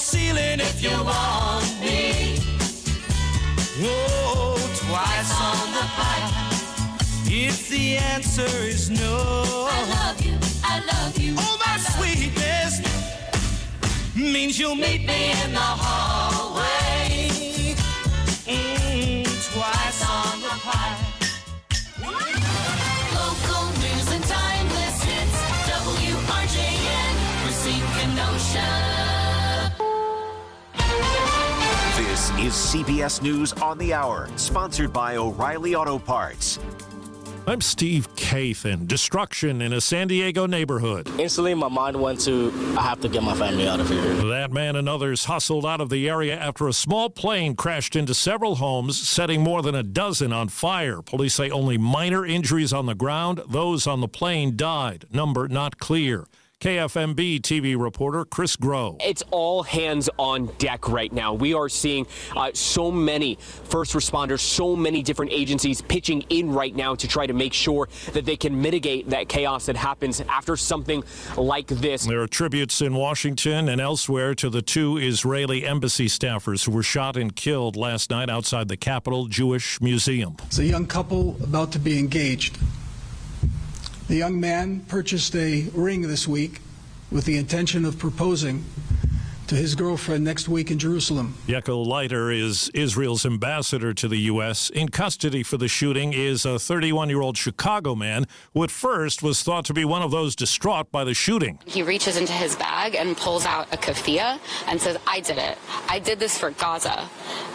ceiling if you want me. Oh, twice on the pipe. If the answer is no, I love you, I love you. Oh, my sweetness means you'll meet me in the hallway. Twice on the pipe. Local news and timeless hits. WRJN, Racine, Kenosha. This is CBS News on the Hour, sponsored by O'Reilly Auto Parts. I'm Steve Kathan. Destruction in a San Diego neighborhood. Instantly, my mind went to, I have to get my family out of here. That man and others hustled out of the area after a small plane crashed into several homes, setting more than a dozen on fire. Police say only minor injuries on the ground. Those on the plane died. Number not clear. KFMB TV reporter Chris Groh. It's all hands on deck right now. We are seeing so many first responders, so many different agencies pitching in right now to try to make sure that they can mitigate that chaos that happens after something like this. There are tributes in Washington and elsewhere to the two Israeli embassy staffers who were shot and killed last night outside the Capitol Jewish Museum. It's a young couple about to be engaged. The young man purchased a ring this week with the intention of proposing to his girlfriend next week in Jerusalem. Yaakov Leiter is Israel's ambassador to the U.S. In custody for the shooting is a 31-year-old Chicago man who at first was thought to be one of those distraught by the shooting. He reaches into his bag and pulls out a keffiyeh and says, I did it. I did this for Gaza.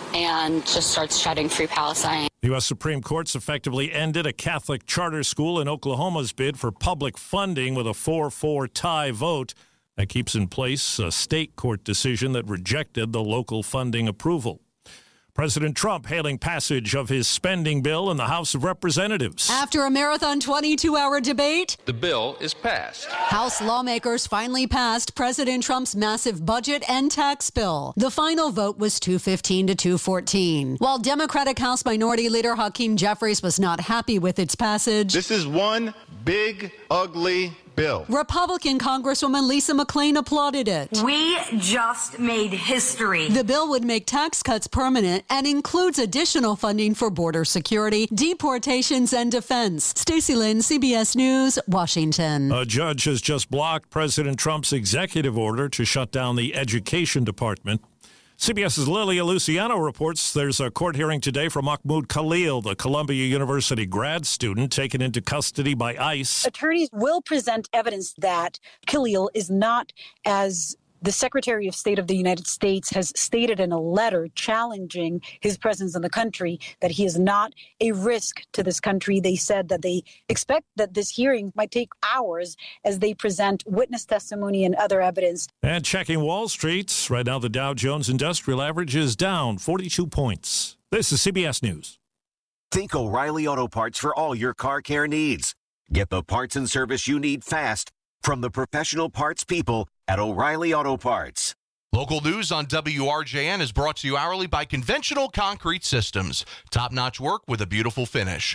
And just starts shouting Free Palestine. The U.S. Supreme Court's effectively ended a Catholic charter school in Oklahoma's bid for public funding with a 4-4 tie vote. That keeps in place a state court decision that rejected the local funding approval. President Trump hailing passage of his spending bill in the House of Representatives. After a marathon 22-hour debate, the bill is passed. House lawmakers finally passed President Trump's massive budget and tax bill. The final vote was 215 to 214. While Democratic House Minority Leader Hakeem Jeffries was not happy with its passage. This is one big, ugly bill. Republican Congresswoman Lisa McClain applauded it. We just made history. The bill would make tax cuts permanent and includes additional funding for border security, deportations, and defense. Stacey Lynn, CBS News, Washington. A judge has just blocked President Trump's executive order to shut down the Education Department. CBS's Lilia Luciano reports there's a court hearing today for Mahmoud Khalil, the Columbia University grad student taken into custody by ICE. Attorneys will present evidence that Khalil is not, as the Secretary of State of the United States has stated in a letter challenging his presence in the country, that he is not a risk to this country. They said that they expect that this hearing might take hours as they present witness testimony and other evidence. And checking Wall Street, right now the Dow Jones Industrial Average is down 42 points. This is CBS News. Think O'Reilly Auto Parts for all your car care needs. Get the parts and service you need fast from the professional parts people at O'Reilly Auto Parts. Local news on WRJN is brought to you hourly by Conventional Concrete Systems. Top-notch work with a beautiful finish.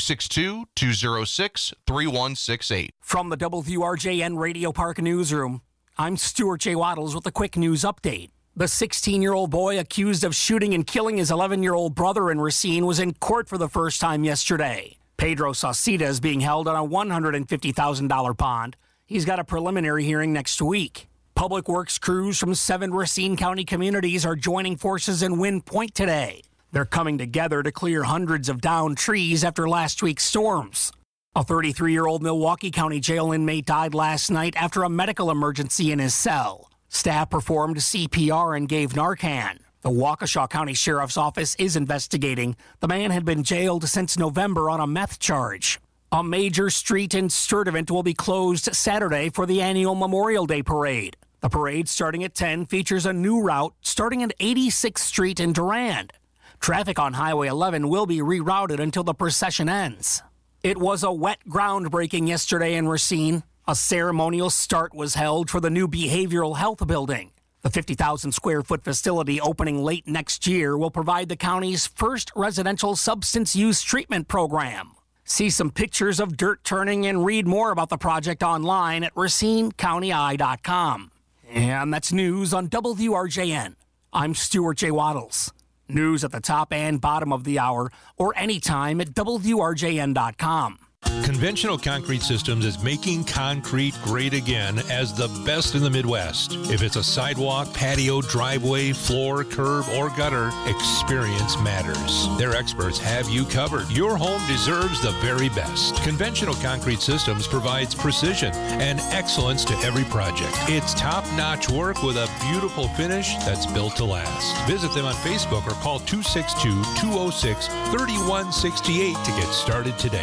262-206-3168. From the WRJN Radio Park Newsroom, I'm Stuart J. Waddles with a quick news update. The 16-year-old boy accused of shooting and killing his 11-year-old brother in Racine was in court for the first time yesterday. Pedro Sauceda is being held on a $150,000 bond. He's got a preliminary hearing next week. Public Works crews from 7 Racine County communities are joining forces in Wind Point today. They're coming together to clear hundreds of downed trees after last week's storms. A 33-year-old Milwaukee County jail inmate died last night after a medical emergency in his cell. Staff performed CPR and gave Narcan. The Waukesha County Sheriff's Office is investigating. The man had been jailed since November on a meth charge. A major street in Sturtevant will be closed Saturday for the annual Memorial Day Parade. The parade, starting at 10, features a new route starting at 86th Street in Durand. Traffic on Highway 11 will be rerouted until the procession ends. It was a wet groundbreaking yesterday in Racine. A ceremonial start was held for the new behavioral health building. The 50,000 square foot facility opening late next year will provide the county's first residential substance use treatment program. See some pictures of dirt turning and read more about the project online at RacineCountyEye.com. And that's news on WRJN. I'm Stuart J. Waddles. News at the top and bottom of the hour or anytime at WRJN.com. Conventional Concrete Systems is making concrete great again as the best in the Midwest. If it's a sidewalk, patio, driveway, floor, curb, or gutter, experience matters. Their experts have you covered. Your home deserves the very best. Conventional Concrete Systems provides precision and excellence to every project. It's top-notch work with a beautiful finish that's built to last. Visit them on Facebook or call 262-206-3168 to get started today.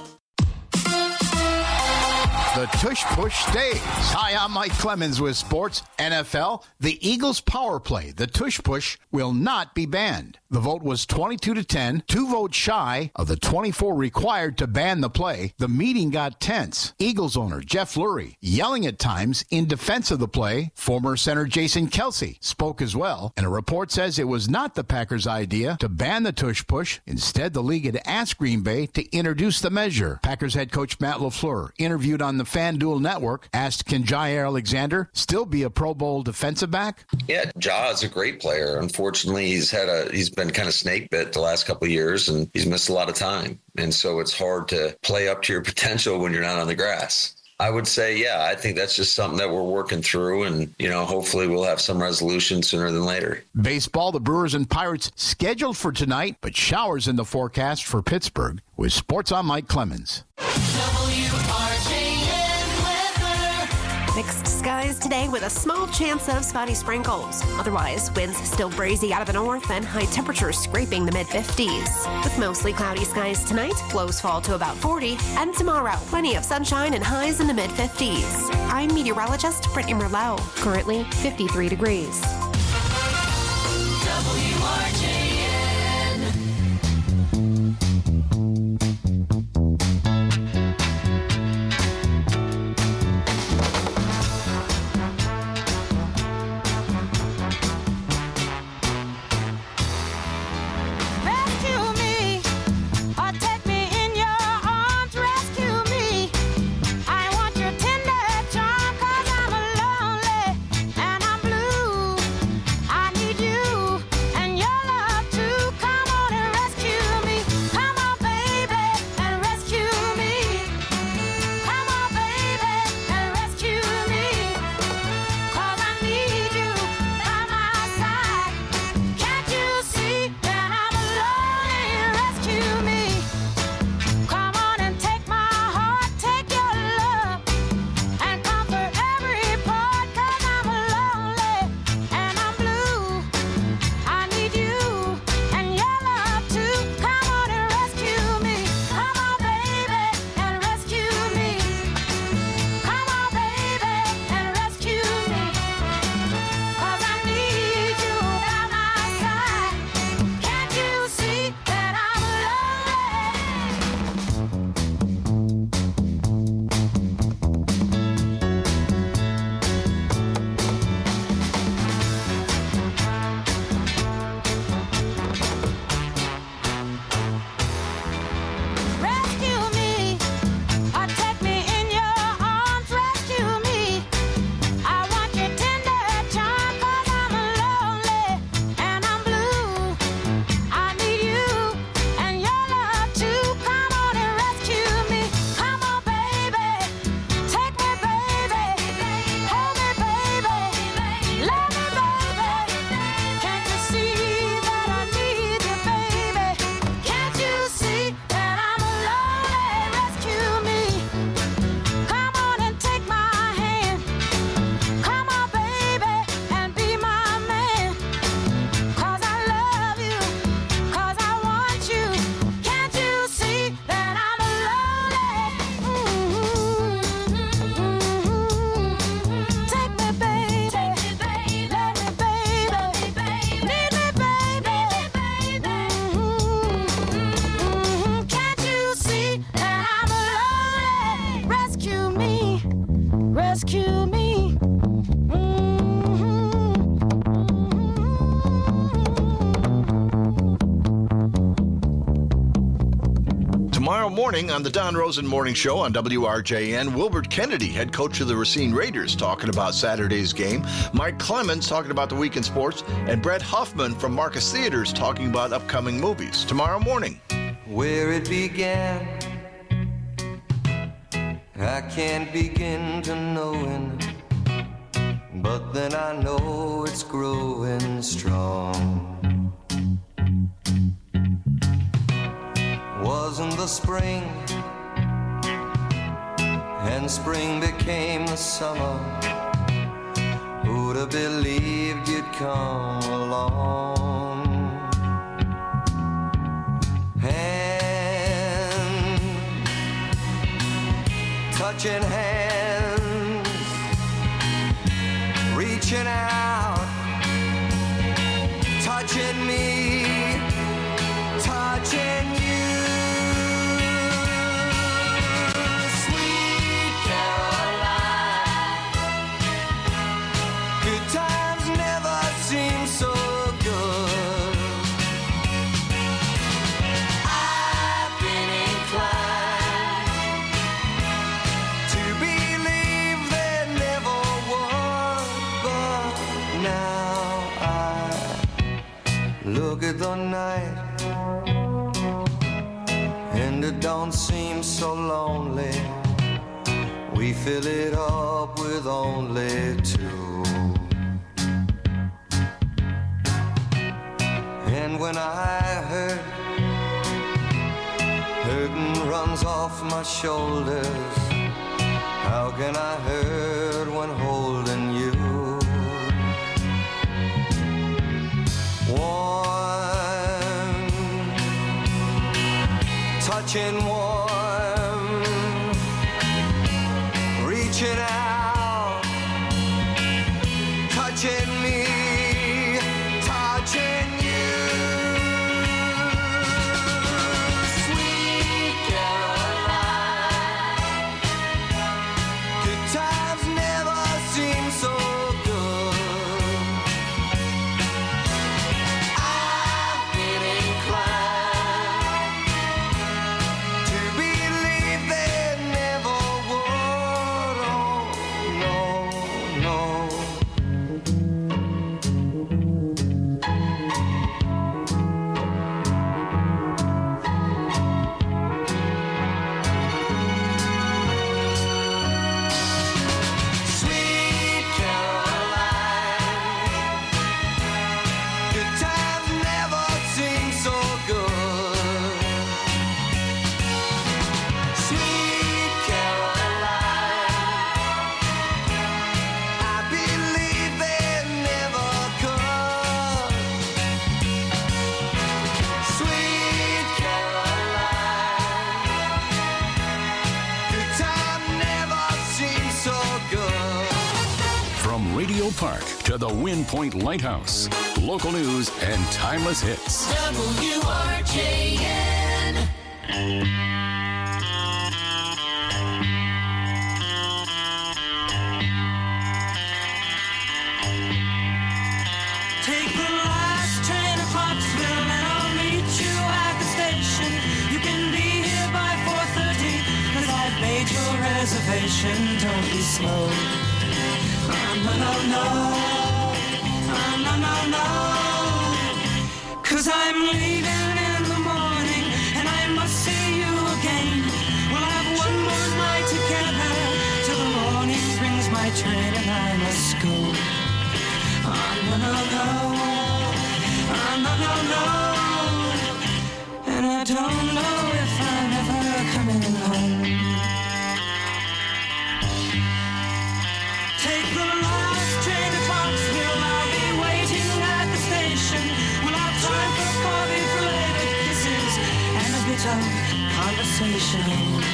The tush push stays. Hi, I'm Mike Clemens with Sports NFL. The Eagles power play, the tush push, will not be banned. The vote was 22-10, 2 votes shy of the 24 required to ban the play. The meeting got tense. Eagles owner Jeff Lurie yelling at times in defense of the play. Former center Jason Kelce spoke as well, and a report says it was not the Packers' idea to ban the tush push. Instead, the league had asked Green Bay to introduce the measure. Packers head coach Matt LaFleur, interviewed on the FanDuel Network, asked, can Jair Alexander still be a Pro Bowl defensive back? Yeah, Ja is a great player. Unfortunately, he's been kind of snake bit the last couple of years, and he's missed a lot of time. And so it's hard to play up to your potential when you're not on the grass. I would say, yeah, I think that's just something that we're working through, and, hopefully we'll have some resolution sooner than later. Baseball, the Brewers and Pirates scheduled for tonight, but showers in the forecast for Pittsburgh. With Sports, I'm Mike Clemens. Mixed skies today with a small chance of spotty sprinkles. Otherwise, winds still breezy out of the north and high temperatures scraping the mid-50s. With mostly cloudy skies tonight, lows fall to about 40, and tomorrow, plenty of sunshine and highs in the mid-50s. I'm meteorologist Brittany Merlot, currently 53 degrees. morning on the Don Rosen Morning Show on WRJN. Wilbert Kennedy, head coach of the Racine Raiders, talking about Saturday's game. Mike Clemens talking about the week in sports. And Brett Huffman from Marcus Theaters talking about upcoming movies. Tomorrow morning. Where it began, I can't begin to knowing, but then I know it's growing strong. Wasn't the spring, and spring became the summer. Who'd have believed you'd come along? Hand, touching hands, reaching out, touching me, touching you. At the night, and it don't seem so lonely. We fill it up with only two. And when I hurting runs off my shoulders, how can I hurt when holding you? Touching warm, reaching out, touching me, touching you. Sweet Caroline, good times never seem so good. I've been inclined to believe they never would. Oh, no, Sweet Caroline, good times never seem so good. Sweet Caroline, I believe they never could. Sweet Caroline, good time never seems so good. From Radio Park to the Wind Point Lighthouse, local news and timeless hits. WRJN. Take the last train to Pottsville and I'll meet you at the station. You can be here by 4:30 'cause I've made your reservation. Don't be slow. No. 'Cause I'm leaving in the morning and I must see you again. We'll have one more night together till the morning brings my train and I must go. No. And I don't know if I'm ever coming home. Take the last train to Pottsville. I'll be waiting at the station. We'll have time for coffee, related kisses, and a bit of conversation.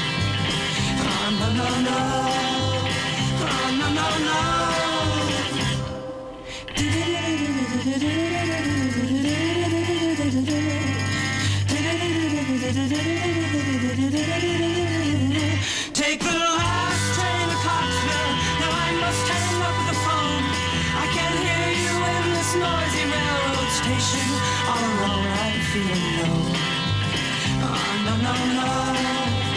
No. Take the last train to Pottsville. Now I must hang up the phone. I can't hear you in this noisy railroad station. All alone I'm feeling low. No.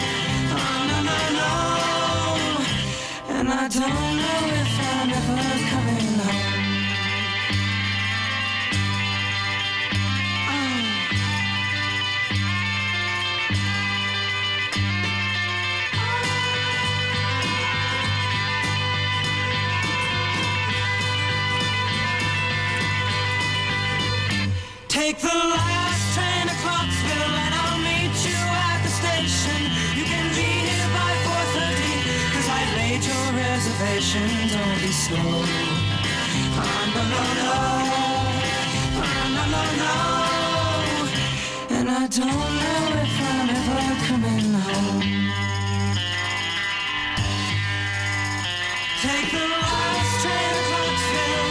don't know if I'm ever coming home. Take the last train to Clarksville and I'll meet you at the station. You can be here by 4:30, cause I've made your reservation. Don't be slow. No, no, no. No, no, no. And I don't know if I'm ever coming home. Take the last train to Clarksville.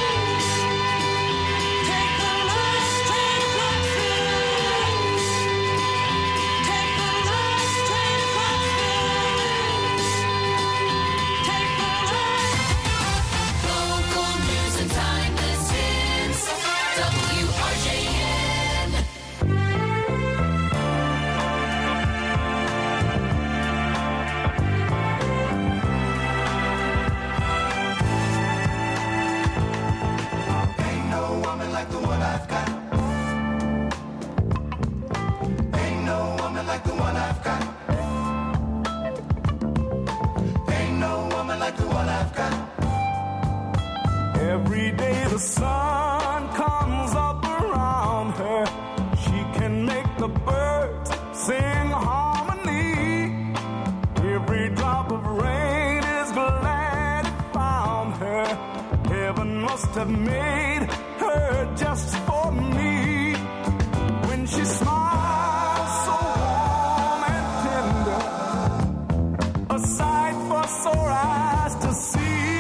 Every day the sun comes up around her. She can make the birds sing harmony. Every drop of rain is glad it found her. Heaven must have made her just for me. When she smiles so warm and tender, a sight for sore eyes to see.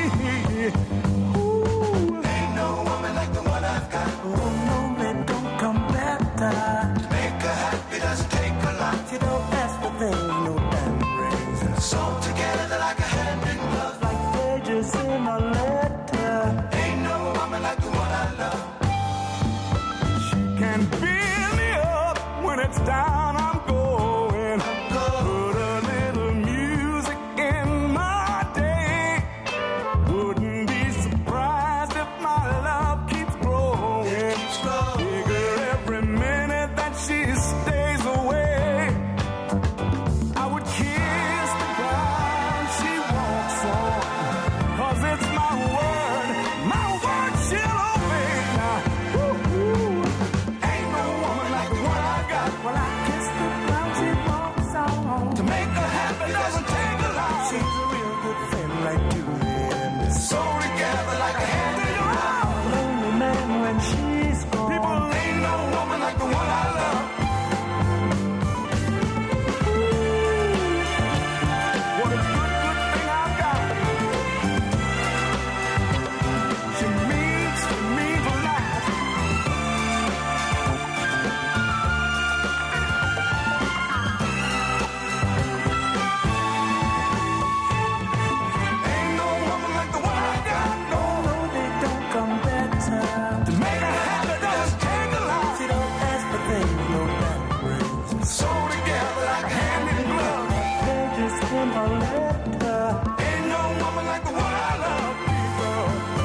Down I'm going. Put a little music in my day. Wouldn't be surprised if my love keeps growing. Bigger every minute that she stays away. I would kiss the ground she walks on, 'cause it's my word she'll obey. Now, ain't no woman like the one I got. Well, I kiss the ground she walks on. To make her happy doesn't take a lot. She's a real good friend like you and so together like a hand in glove. Lonely man when she's gone. People, ain't no woman like the one I love. What a good thing I've got. She means to me for life. Ain't no woman like the one I got. No, they don't come better. To make her happy does take a lot. She don't ask for things no man brings. So together like hand in glove. They just in her letter. Ain't no woman like the one I love, people.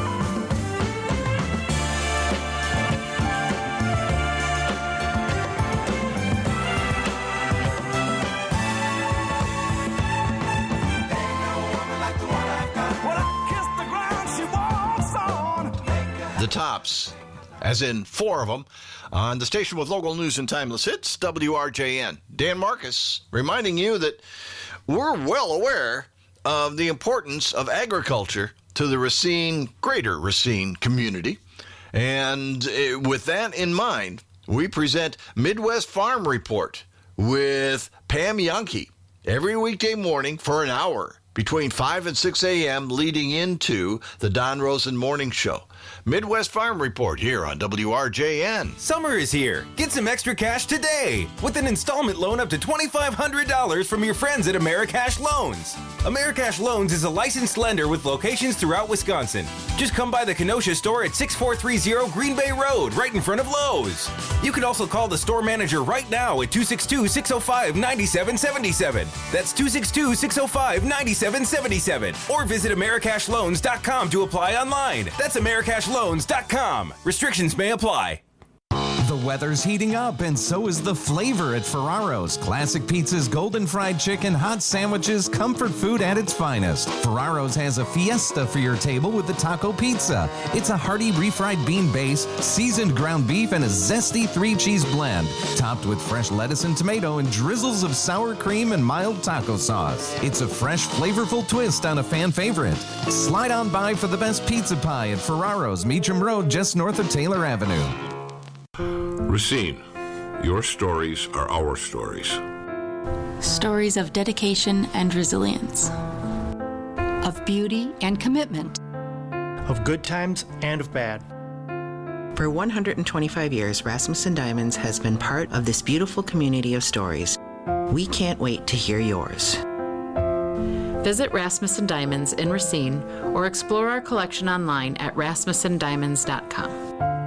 Well, I kiss the ground she walks on. The Tops, as in four of them, on the station with local news and timeless hits, WRJN. Dan Marcus reminding you that we're well aware of the importance of agriculture to the Racine, greater Racine community. And with that in mind, we present Midwest Farm Report with Pam Yankee every weekday morning for an hour between 5 and 6 a.m. leading into the Don Rosen Morning Show. Midwest Farm Report here on WRJN. Summer is here. Get some extra cash today with an installment loan up to $2,500 from your friends at Americash Loans. Americash Loans is a licensed lender with locations throughout Wisconsin. Just come by the Kenosha store at 6430 Green Bay Road, right in front of Lowe's. You can also call the store manager right now at 262-605-9777. That's 262-605-9777. 8777 or visit AmericashLoans.com to apply online. That's AmericashLoans.com. Restrictions may apply. The weather's heating up, and so is the flavor at Ferraro's. Classic pizzas, golden fried chicken, hot sandwiches, comfort food at its finest. Ferraro's has a fiesta for your table with the taco pizza. It's a hearty refried bean base, seasoned ground beef, and a zesty 3-cheese blend, topped with fresh lettuce and tomato and drizzles of sour cream and mild taco sauce. It's a fresh, flavorful twist on a fan favorite. Slide on by for the best pizza pie at Ferraro's, Meacham Road, just north of Taylor Avenue. Racine, your stories are our stories. Stories of dedication and resilience. Of beauty and commitment. Of good times and of bad. For 125 years, Rasmussen Diamonds has been part of this beautiful community of stories. We can't wait to hear yours. Visit Rasmussen Diamonds in Racine or explore our collection online at rasmussendiamonds.com.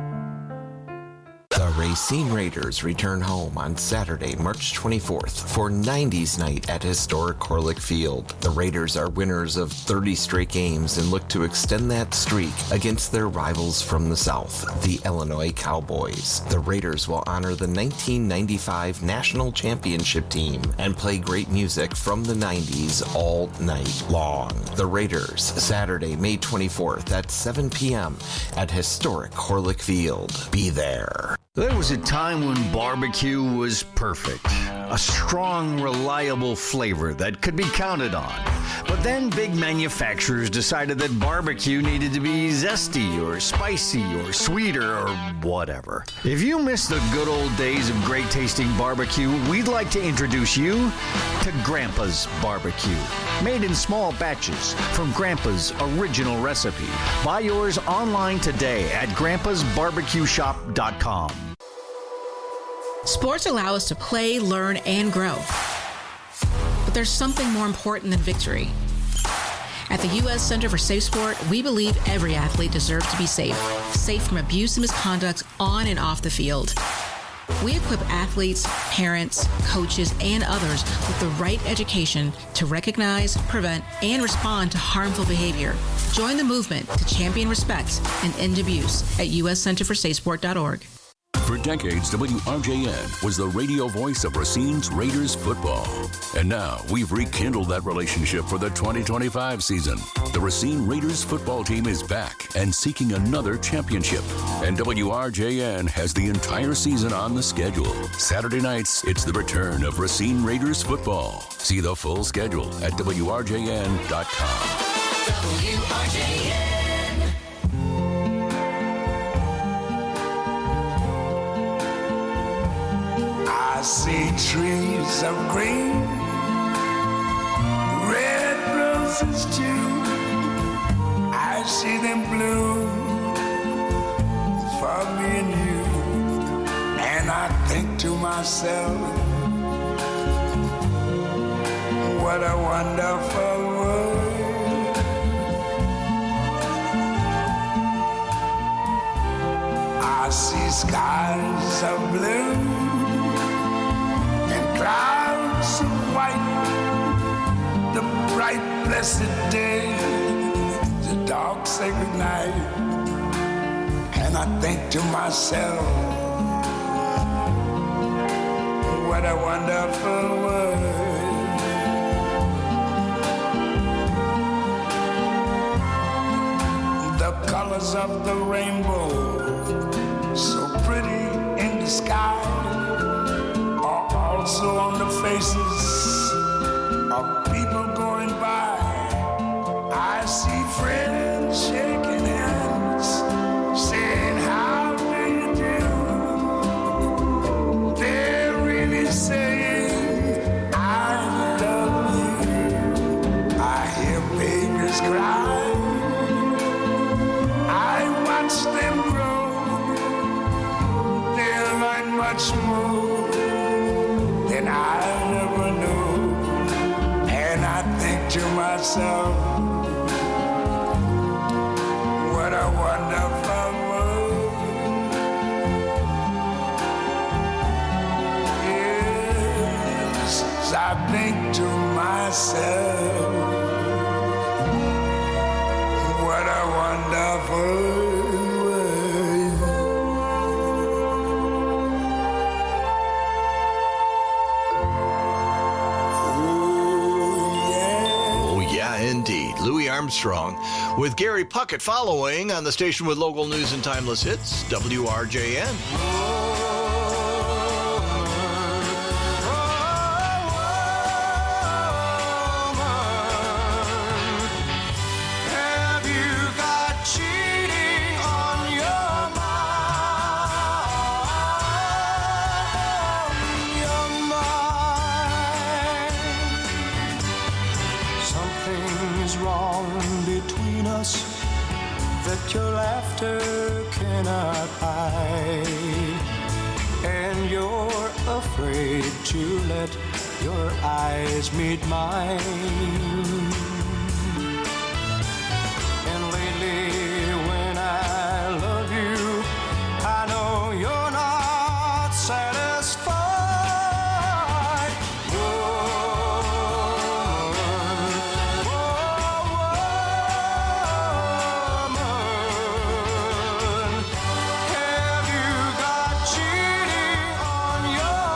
The Racine Raiders return home on Saturday, March 24th for 90s night at historic Corlick Field. The Raiders are winners of 30 straight games and look to extend that streak against their rivals from the South, the Illinois Cowboys. The Raiders will honor the 1995 National Championship team and play great music from the 90s all night long. The Raiders, Saturday, May 24th at 7 p.m. at historic Corlick Field. Be there. There was a time when barbecue was perfect. A strong, reliable flavor that could be counted on. But then big manufacturers decided that barbecue needed to be zesty or spicy or sweeter or whatever. If you miss the good old days of great tasting barbecue, we'd like to introduce you to Grandpa's Barbecue. Made in small batches from Grandpa's original recipe. Buy yours online today at grandpasbarbecueshop.com. Sports allow us to play, learn, and grow. But there's something more important than victory. At the U.S. Center for Safe Sport, we believe every athlete deserves to be safe. Safe from abuse and misconduct on and off the field. We equip athletes, parents, coaches, and others with the right education to recognize, prevent, and respond to harmful behavior. Join the movement to champion respect and end abuse at uscenterforsafesport.org. For decades, WRJN was the radio voice of Racine's Raiders football. And now we've rekindled that relationship for the 2025 season. The Racine Raiders football team is back and seeking another championship. And WRJN has the entire season on the schedule. Saturday nights, it's the return of Racine Raiders football. See the full schedule at WRJN.com. WRJN. I see trees of green, red roses too. I see them bloom for me and you. And I think to myself, what a wonderful world. I see skies of blue, clouds of white, the bright blessed day, the dark sacred night. And I think to myself, what a wonderful world. The colors of the rainbow, so pretty in the sky, also on the faces of people going by. I see friends shaking hands, saying, how do you do? They're really saying, I love you. I hear babies cry, I watch them grow. They'll learn much more than I never knew. And I think to myself, what a wonderful world. Yes, I think to myself, Indeed. Louis Armstrong with Gary Puckett following on the station with local news and timeless hits, WRJN. Have you got cheating on your mind? Something is wrong between us that your laughter cannot hide, and you're afraid to let your eyes meet mine. And lately when I love you, I know you're not satisfied. Have you got cheating on your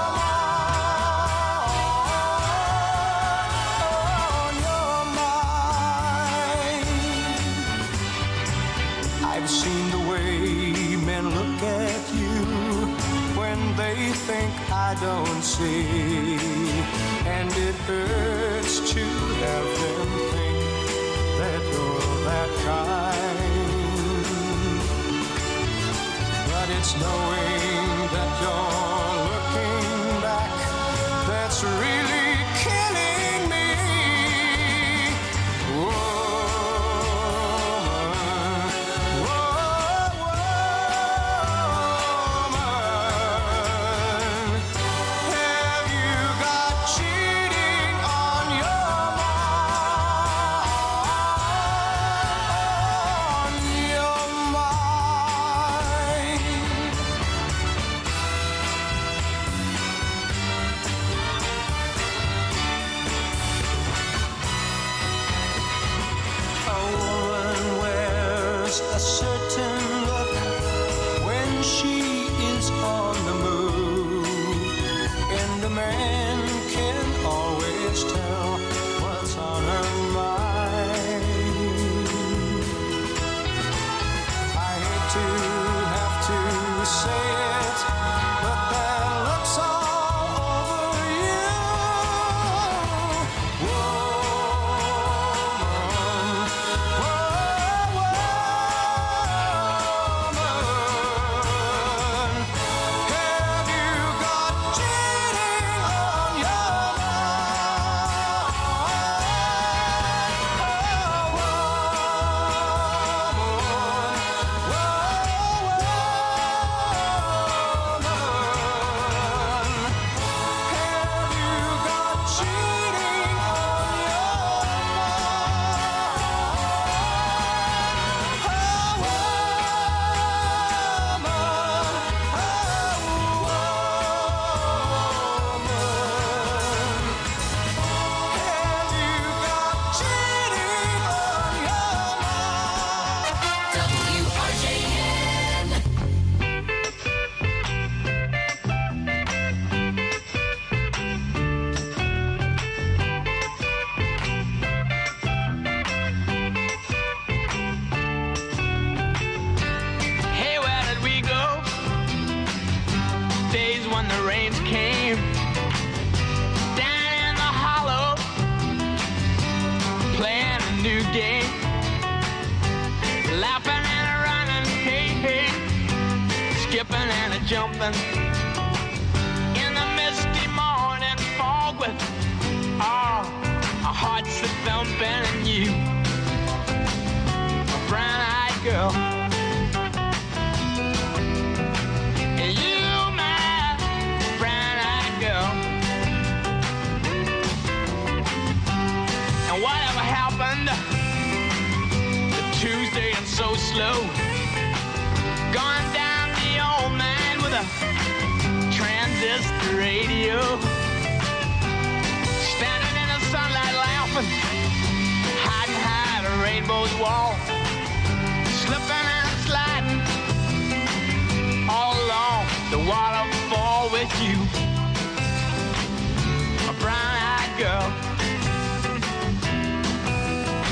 mind? I've seen the way men look at you when they think I don't see, and it hurts to have them think that you're that kind. But it's knowing that you're looking back that's really killing me. Have you got cheating on your mind? A woman wears a certain look when she is on the move, and a man can always tell what's on her mind. I hate to have to say it, but that looks all over you. Have you got cheating on your Hey, where did we go? Days when the rains came down in the hollow, playing a new game, laughing and a running, hey, hey, skipping and a jumping in the misty morning fog with our hearts a thumping, and you, a brown-eyed girl. You, my brown-eyed girl. And whatever happened to Tuesday and so slow? Gone down the old man with a transistor radio, standing in the sunlight laughing, hiding behind a rainbow's wall, slipping and sliding all along the waterfall with you, a brown-eyed girl.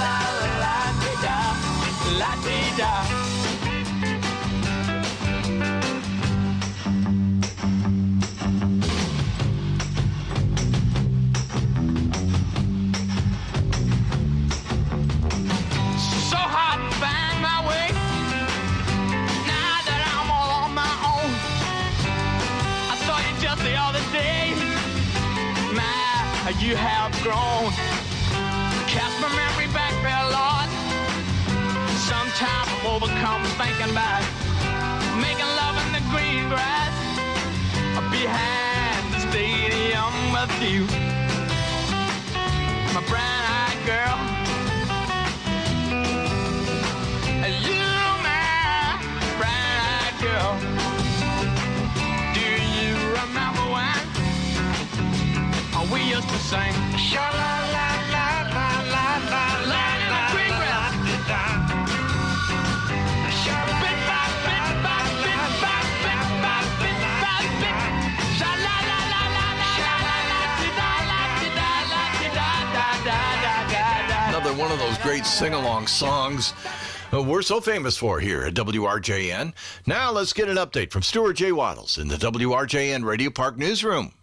la la dee da. So hard to find my way. Now that I'm all on my own, I saw you just the other day. My, you have grown. Cast my memory back there, Lord. Sometimes I'm overcome thinking about making love in the green grass behind the stadium with you, my brown-eyed girl. You, my brown-eyed girl. Do you remember when we used to sing? Sha-la-la-la-la-la-la-la in the green grass. Bit by bit by bit by bit by bit by bit. Sha-la-la-la-la-la-la-la-la-la-la-la-la-la-la-la-la-la. Another one of those great sing-along songs we're so famous for here at WRJN. Now let's get an update from Stuart J. Waddles in the WRJN Radio Park Newsroom.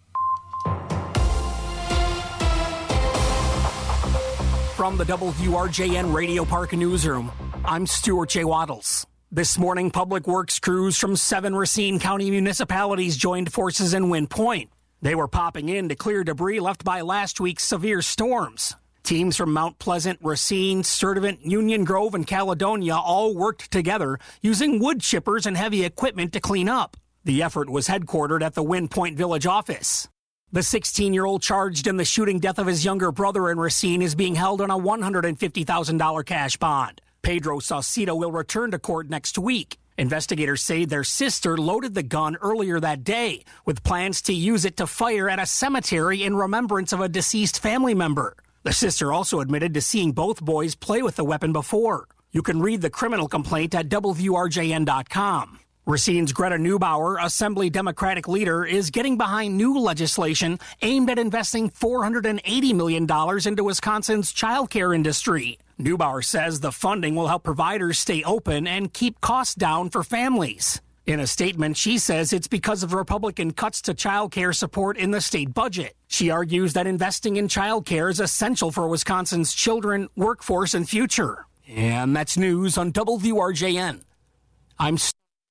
From the WRJN Radio Park Newsroom, I'm Stuart J. Waddles. This morning, public works crews from 7 Racine County municipalities joined forces in Wind Point. They were popping in to clear debris left by last week's severe storms. Teams from Mount Pleasant, Racine, Sturtevant, Union Grove, and Caledonia all worked together using wood chippers and heavy equipment to clean up. The effort was headquartered at the Wind Point Village office. The 16-year-old charged in the shooting death of his younger brother in Racine is being held on a $150,000 cash bond. Pedro Saucedo will return to court next week. Investigators say their sister loaded the gun earlier that day with plans to use it to fire at a cemetery in remembrance of a deceased family member. The sister also admitted to seeing both boys play with the weapon before. You can read the criminal complaint at WRJN.com. Racine's Greta Neubauer, Assembly Democratic leader, is getting behind new legislation aimed at investing $480 million into Wisconsin's childcare industry. Neubauer says the funding will help providers stay open and keep costs down for families. In a statement, she says it's because of Republican cuts to childcare support in the state budget. She argues that investing in childcare is essential for Wisconsin's children, workforce, and future. And that's news on WRJN. I'm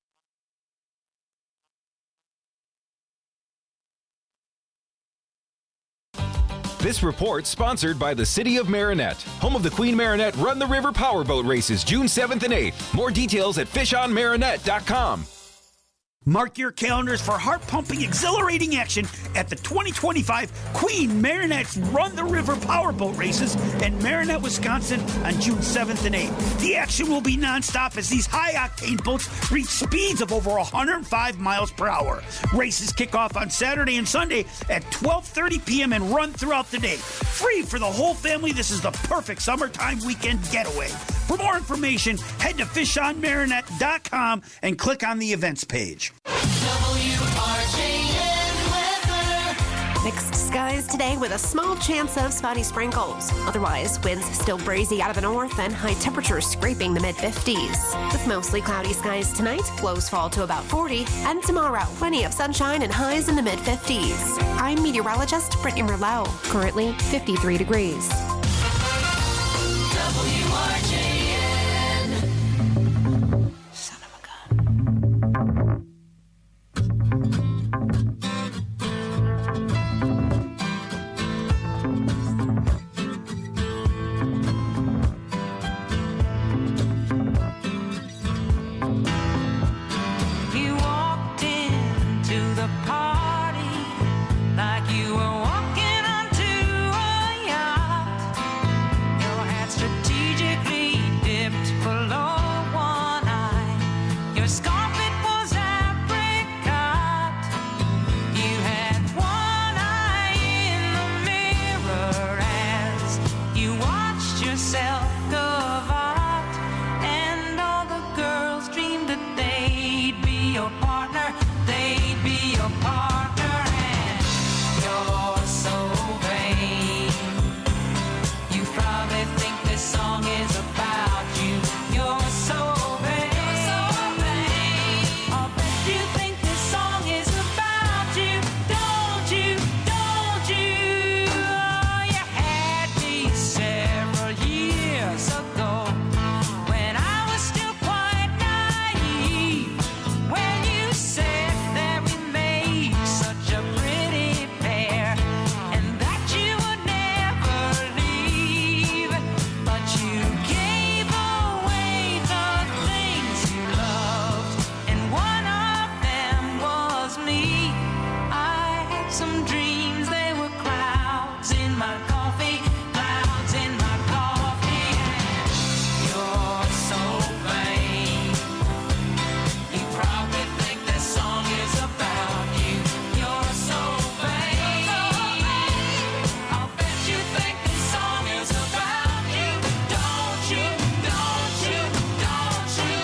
This report sponsored by the City of Marinette, home of the Queen Marinette Run the River Powerboat Races, June 7th and 8th. More details at fishonmarinette.com. Mark your calendars for heart-pumping, exhilarating action at the 2025 Queen Marinette's Run the River Powerboat Races in Marinette, Wisconsin on June 7th and 8th. The action will be nonstop as these high-octane boats reach speeds of over 105 miles per hour. Races kick off on Saturday and Sunday at 12:30 p.m. and run throughout the day. Free for the whole family, this is the perfect summertime weekend getaway. For more information, head to fishonmarinette.com and click on the events page. Mixed skies today with a small chance of spotty sprinkles. Otherwise, winds still breezy out of the north and high temperatures scraping the mid-50s. With mostly cloudy skies tonight, lows fall to about 40, and tomorrow, plenty of sunshine and highs in the mid-50s. I'm meteorologist Brittany Merlot, currently 53 degrees. You were walking onto a yacht. You had strategic had some dreams, they were clouds in my coffee, clouds in my coffee. And you're so vain. You probably think this song is about you. You're so vain. I'll bet you think this song is about you. Don't you, don't you, don't you?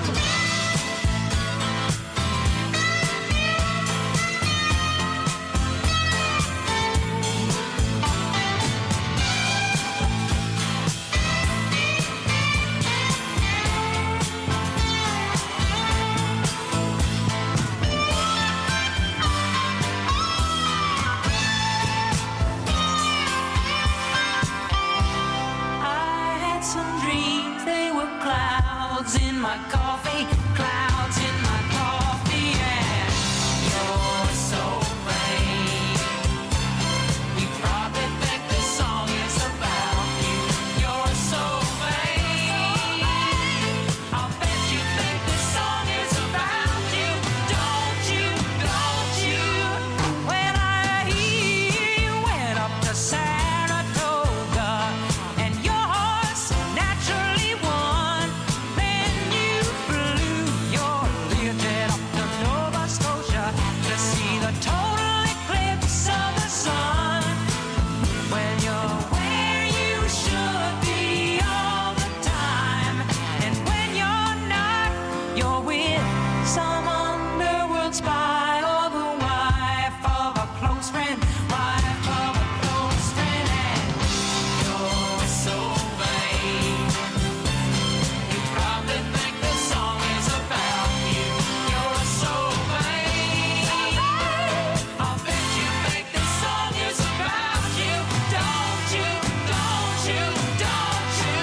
I had some dreams, they were clouds in my coffee, clouds in my coffee, and you're so vain. You probably think this song is about you. You're so vain. I'll bet you think this song is about you. Don't you, don't you? When I hear you went up to Saratoga and your horse naturally won, then you flew your Learjet up to Nova Scotia to see the total eclipse of the sun. When you're where you should be all the time, and when you're not, you're with some underworld spy or the wife of a close friend, wife of a close friend, and you're so vain. You probably think this song is about you. You're so vain. I'll bet you think this song is about you. Don't you, don't you, don't you?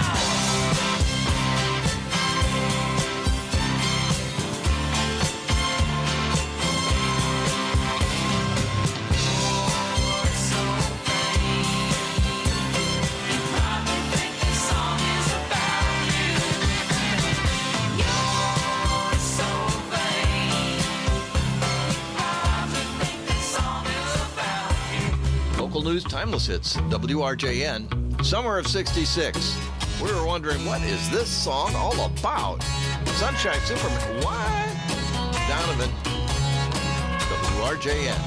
You're so vain. You probably think this song is about you. You're so vain. You probably think this song is about you. Local news, timeless hits, WRJN, summer of '66. We were wondering, what is this song all about? Sunshine Superman, what? Donovan, WRJN.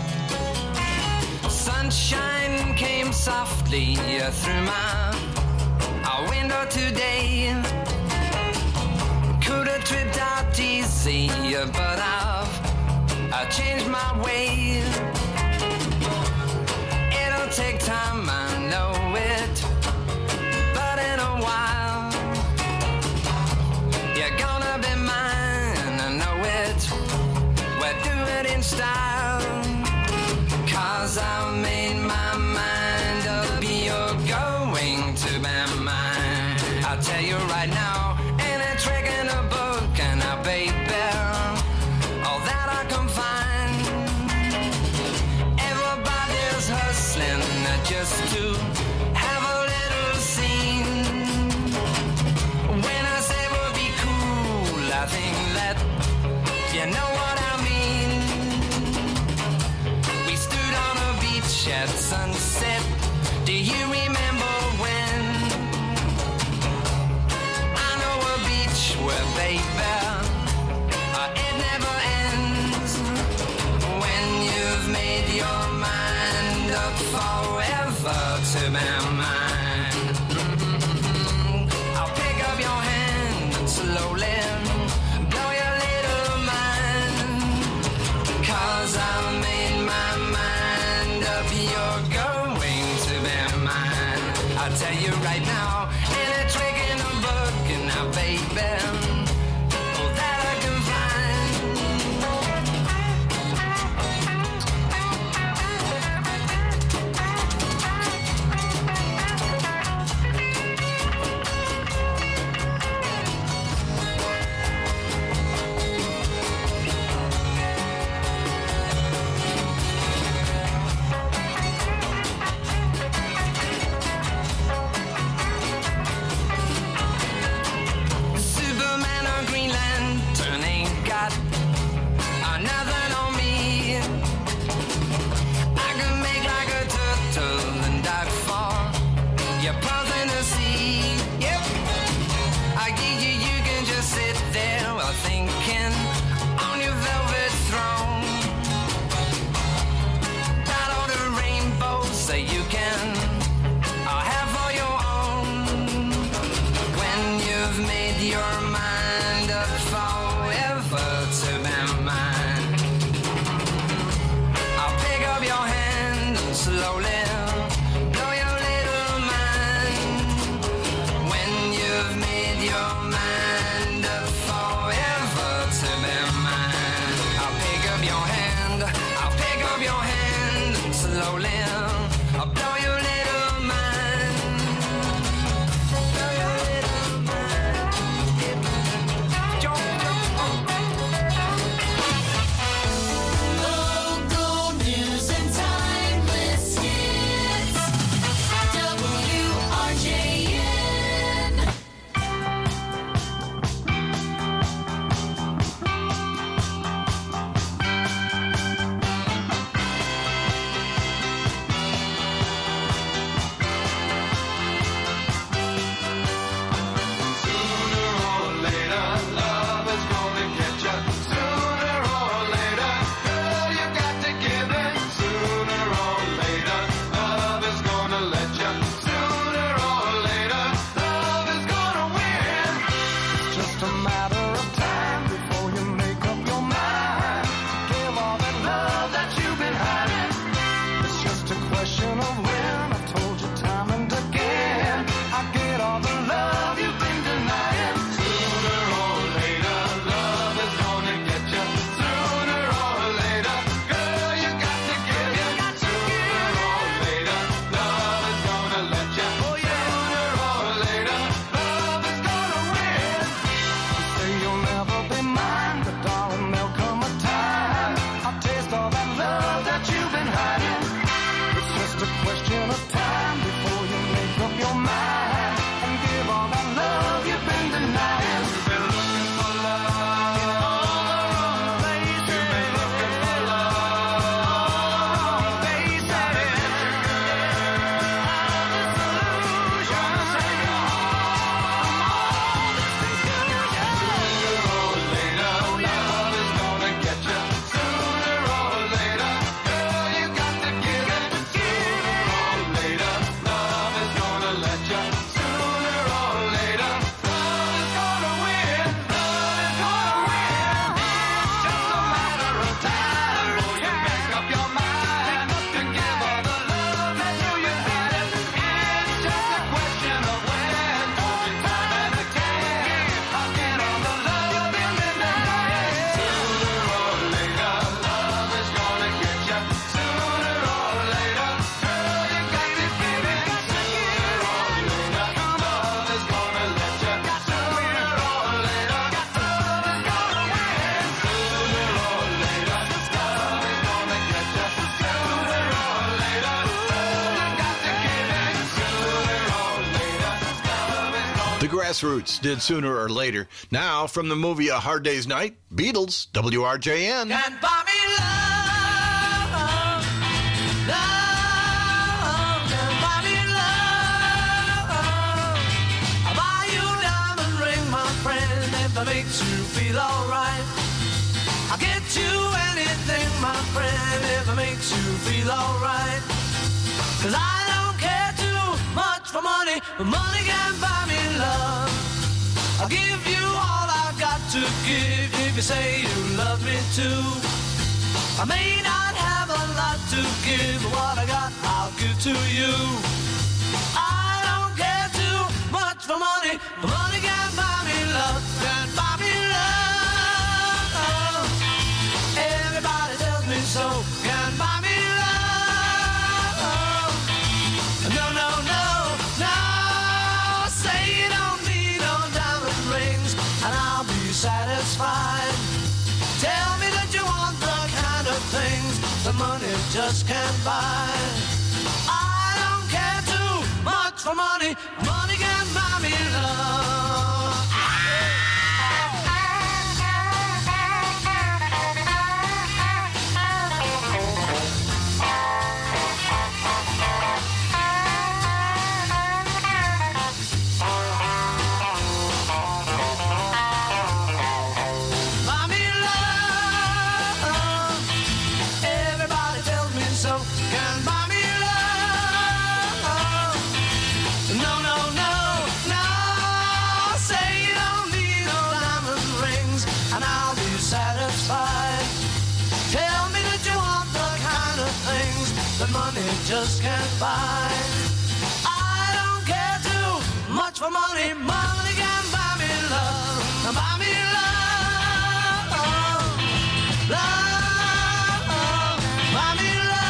Sunshine came softly through my window today. Could have tripped out easy, but I've changed my way. It'll take time, I know it, but in a while you're gonna be mine, I know it. We'll do it in style, 'cause I've made my mind up. You're going to be mine. I'll tell you right now, ain't a trick in a book, and I baby, all that I can find. Everybody's hustling just to have a little scene. When I say we'll be cool, I think that you know what I mean. We stood on a beach at sunset. Do you remember when? I know a beach where, baby, it never ends. When you've made your mind up forever to be mine. I'll pick up your hand and slowly blow your little mind. 'Cause I've made my mind up. You're going to be mine. I'll tell you right now, ain't a trick in a book, and now, baby, all that I can find. The Grassroots did Sooner or Later. Now, from the movie A Hard Day's Night, Beatles, WRJN. Can't buy me love, love, can't buy me love. I'll buy you a diamond ring, my friend, if that makes you feel alright. I'll get you anything, my friend, if it makes you feel alright. 'Cause I don't care too much for money, but money can't buy me love. I'll give you all I've got to give if you say you love me too. I may not have a lot to give, but what I got I'll give to you. I don't care too much for money, but money can't buy me love, can't buy me love. Everybody tells me so, can't buy me love. No, no, no, no. Say you don't need no diamond rings, and I'll be satisfied. Tell me that you want the kind of things that money just can't buy. I don't care too much for money, money can't buy me love. Buy me love. Everybody tells me so. Can't buy me love. No, no, no, no. Say you don't need no diamond rings, and I'll be satisfied. Tell me that you want the kind of things that money just can't buy. I don't care too much for money, money can't buy me love. Buy me love, love, buy me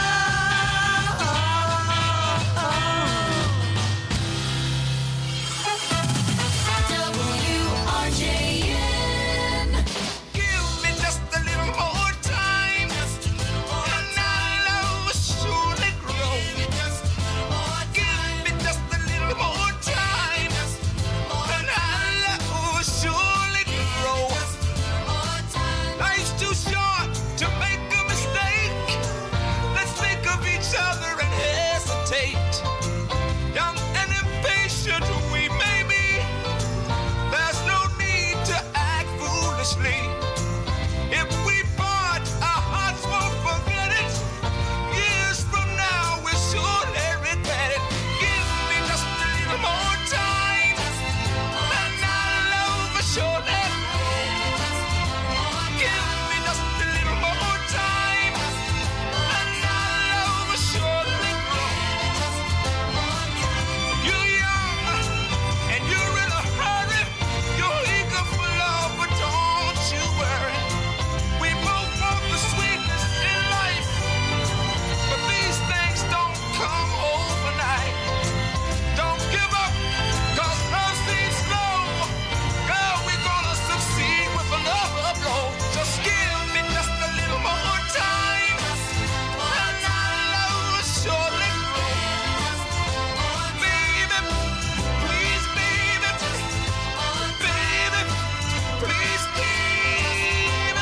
WRJN. Give me just a little more time, and our love will surely grow. Give me just a little more time, and our love will surely grow. Life's too short to make a mistake. Let's think of each other and hesitate. Young and impatient we may be. There's no need to act foolishly. If we part, our hearts won't forget it. Years from now, we'll surely regret it. Give me just a little more time, and our love will surely grow. Give me just a little more time, and our love will surely grow. You're young, and you're in a hurry. You're eager for love, but don't you worry. We both want the sweetness in life, but these things don't come overnight. Don't give up, 'cause love seems slow. Girl, we're gonna succeed with another blow. Just give me just a little more time, and our love will surely grow. Baby, please, baby, baby, please, baby.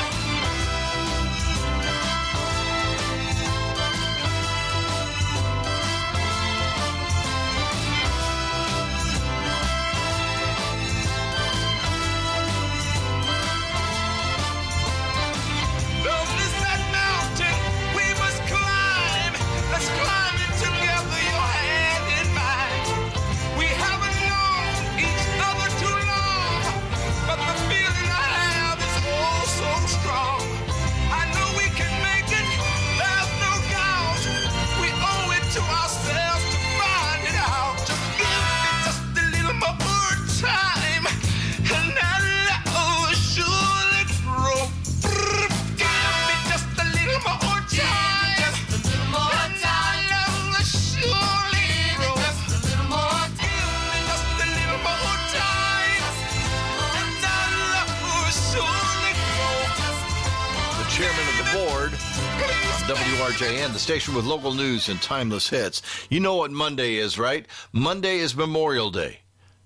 Love is that mountain we must climb. Let's climb it together, your hand in mine. We haven't known each other too long, but the feeling I have is oh so strong. I know we can make it, there's no doubt. We owe it to ourselves to find it out. Just give me just a little more time, and our love will surely grow. Give me just a little more time, and our love will surely grow. Give me just a little more time, and our love will surely grow. The chairman of the board, WRJN, the station with local news and timeless hits. You know what Monday is, right? Monday is Memorial Day.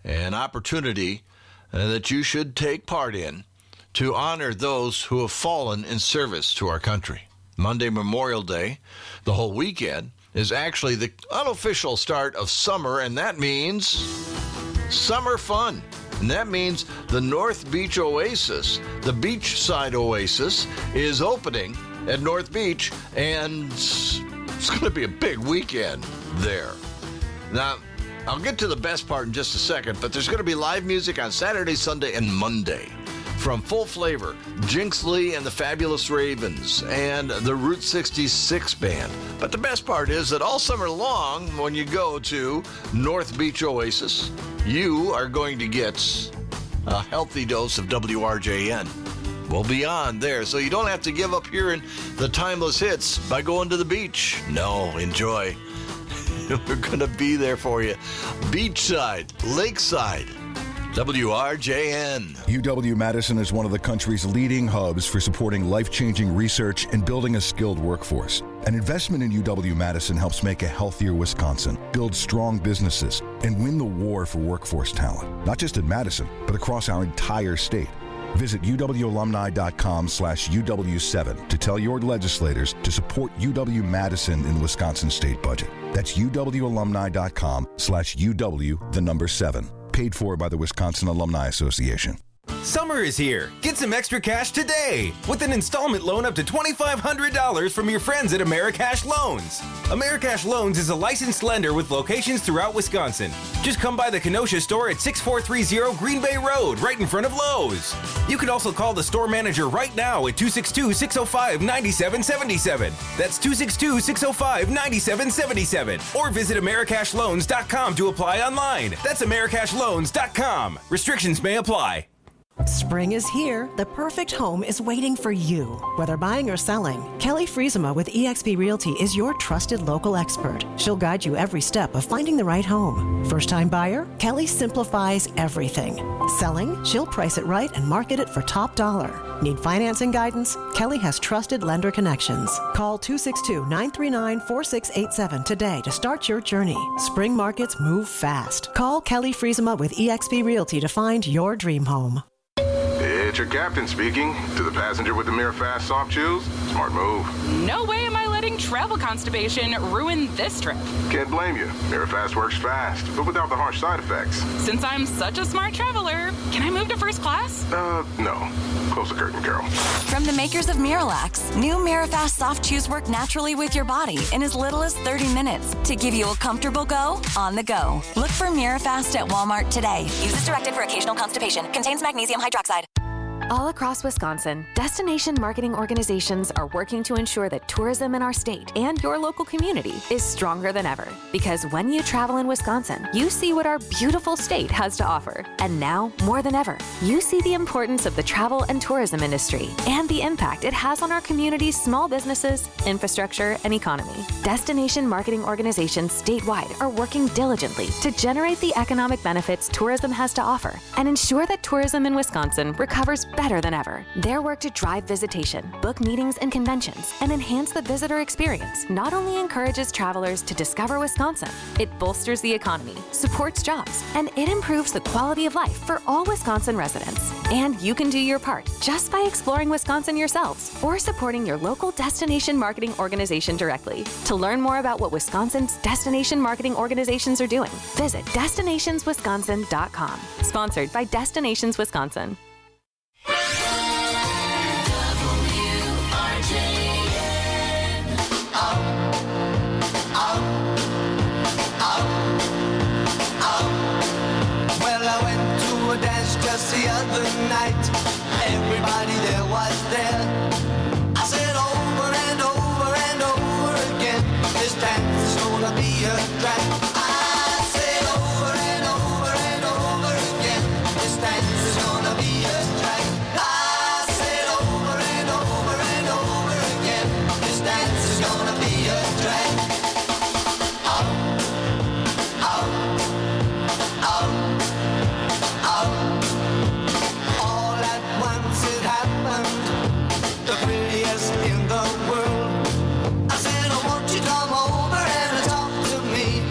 an opportunity that you should take part in to honor those who have fallen in service to our country. Monday, Memorial Day, the whole weekend, is actually the unofficial start of summer, and that means summer fun. And that means the North Beach Oasis, the beachside oasis, is opening at North Beach, and it's going to be a big weekend there. Now, I'll get to the best part in just a second, but there's going to be live music on Saturday, Sunday, and Monday from Full Flavor, Jinx Lee and the Fabulous Ravens, and the Route 66 Band. But the best part is that all summer long, when you go to North Beach Oasis, you are going to get a healthy dose of WRJN. We'll be on there, so you don't have to give up hearing the timeless hits by going to the beach. No, enjoy. We're going to be there for you. Beachside, lakeside, WRJN. UW-Madison is one of the country's leading hubs for supporting life-changing research and building a skilled workforce. An investment in UW-Madison helps make a healthier Wisconsin, build strong businesses, and win the war for workforce talent, not just in Madison, but across our entire state. Visit uwalumni.com/UW7 to tell your legislators to support UW-Madison in the Wisconsin state budget. That's uwalumni.com/UW7. Paid for by the Wisconsin Alumni Association. Summer is here. Get some extra cash today with an installment loan up to $2,500 from your friends at Americash Loans. Americash Loans is a licensed lender with locations throughout Wisconsin. Just come by the Kenosha store at 6430 Green Bay Road, right in front of Lowe's. You can also call the store manager right now at 262-605-9777. That's 262-605-9777. Or visit AmericashLoans.com to apply online. That's AmericashLoans.com. Restrictions may apply. Spring is here. The perfect home is waiting for you. Whether buying or selling, Kelly Friesema with eXp Realty is your trusted local expert. She'll guide you every step of finding the right home. First-time buyer? Kelly simplifies everything. Selling? She'll price it right and market it for top dollar. Need financing guidance? Kelly has trusted lender connections. Call 262-939-4687 today to start your journey. Spring markets move fast. Call Kelly Friesema with eXp Realty to find your dream home. It's your captain speaking. To the passenger with the MiraFast soft chews, smart move. No way am I letting travel constipation ruin this trip. Can't blame you. MiraFast works fast, but without the harsh side effects. Since I'm such a smart traveler, can I move to first class? No. Close the curtain, Carol. From the makers of Miralax, new MiraFast soft chews work naturally with your body in as little as 30 minutes to give you a comfortable go on the go. Look for MiraFast at Walmart today. Use as directed for occasional constipation. Contains magnesium hydroxide. All across Wisconsin, destination marketing organizations are working to ensure that tourism in our state and your local community is stronger than ever. Because when you travel in Wisconsin, you see what our beautiful state has to offer. And now, more than ever, you see the importance of the travel and tourism industry and the impact it has on our community's small businesses, infrastructure, and economy. Destination marketing organizations statewide are working diligently to generate the economic benefits tourism has to offer and ensure that tourism in Wisconsin recovers better than ever. Their work to drive visitation, book meetings and conventions, and enhance the visitor experience not only encourages travelers to discover Wisconsin, it bolsters the economy, supports jobs, and it improves the quality of life for all Wisconsin residents. And you can do your part just by exploring Wisconsin yourselves or supporting your local destination marketing organization directly. To learn more about what Wisconsin's destination marketing organizations are doing, visit destinationswisconsin.com. Sponsored by Destinations Wisconsin. Just the other night, everybody there was there. I said over and over and over again, this dance is gonna be a drag. I said over and over and over again, this dance is gonna be a drag. I said over and over and over again, this dance is gonna be a drag. Out, out, out, out. The prettiest in the world. I said, oh, won't you come over and talk to me?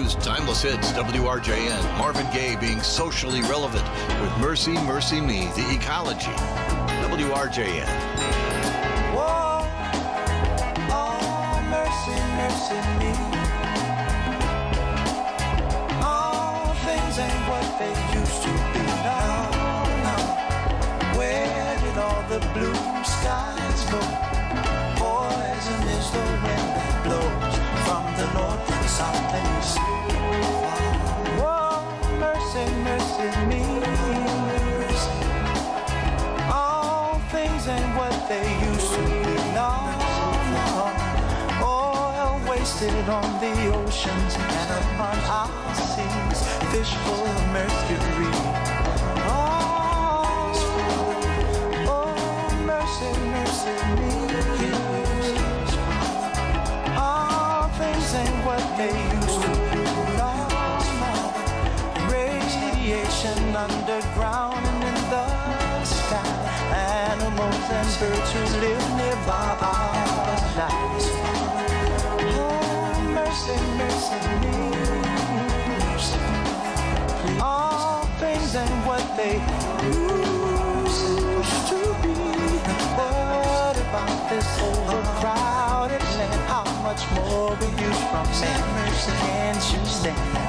News, Timeless Hits, WRJN. Marvin Gaye being socially relevant with Mercy, Mercy Me, The Ecology. WRJN. Whoa, oh, mercy, mercy me. All things ain't what they used to be now. Where did all the blue skies go? Poison is the wind that blows from the north and south and east. Whoa, mercy, mercy me. All things ain't what they used to be now. Oil wasted on the oceans and upon our seas. Fish full of mercury. Mercy me. All things ain't what they used to be. No, radiation underground and in the sky. Animals and birds who live nearby our lives. Oh, mercy, mercy me. All things ain't what they used to be. What about this overcrowded land? How much more we use from man? Mercy, can't you stand that?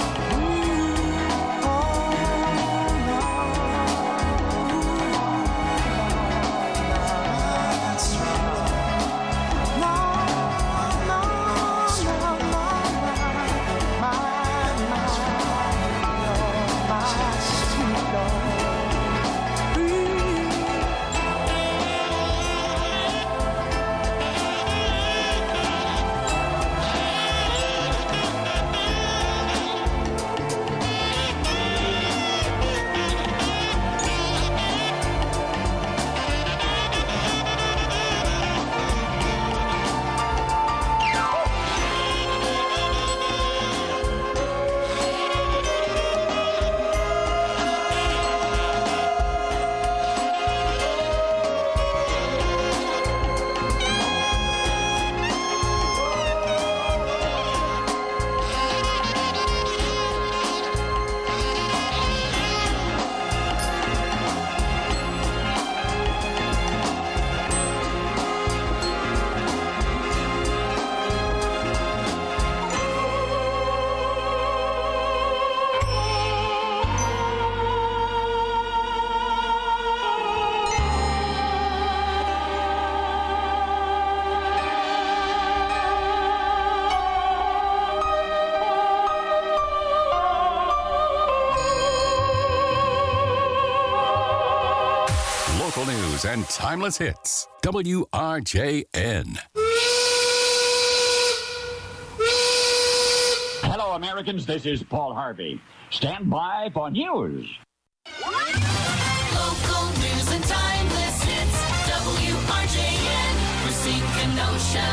News and timeless hits. WRJN. Hello, Americans. This is Paul Harvey. Stand by for news. Local news and timeless hits. WRJN. Racine Kenosha.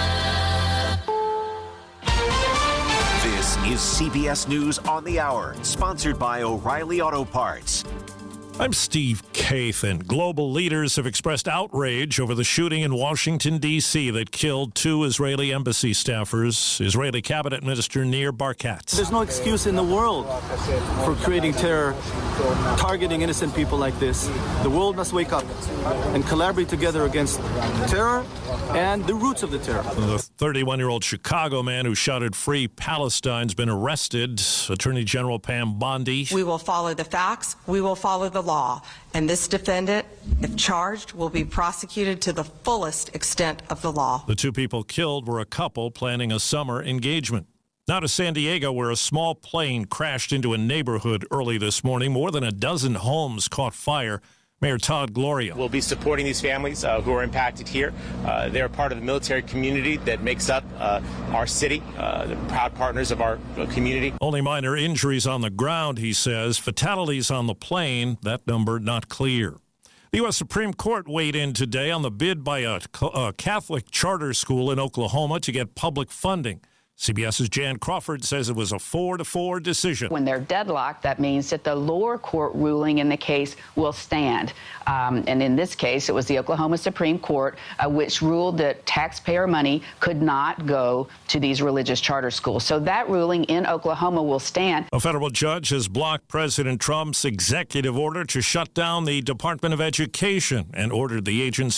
This is CBS News on the Hour, sponsored by O'Reilly Auto Parts. I'm Steve Kathan. Global leaders have expressed outrage over the shooting in Washington, D.C. that killed 2 Israeli embassy staffers. Israeli Cabinet Minister Nir Barkat. There's no excuse in the world for creating terror, targeting innocent people like this. The world must wake up and collaborate together against terror and the roots of the terror. The 31-year-old Chicago man who shouted "Free Palestine's" been arrested. Attorney General Pam Bondi. We will follow the facts. We will follow the law. And this defendant, if charged, will be prosecuted to the fullest extent of the law. The 2 people killed were a couple planning a summer engagement. Now to San Diego, where a small plane crashed into a neighborhood early this morning. More than a dozen homes caught fire. Mayor Todd Gloria. We'll be supporting these families who are impacted here. They're part of the military community that makes up our city, the proud partners of our community. Only minor injuries on the ground, he says. Fatalities on the plane, that number not clear. The U.S. Supreme Court weighed in today on the bid by a Catholic charter school in Oklahoma to get public funding. CBS's Jan Crawford says it was a 4-4 decision. When they're deadlocked, that means that the lower court ruling in the case will stand. And in this case, it was the Oklahoma Supreme Court, which ruled that taxpayer money could not go to these religious charter schools. So that ruling in Oklahoma will stand. A federal judge has blocked President Trump's executive order to shut down the Department of Education and ordered the agency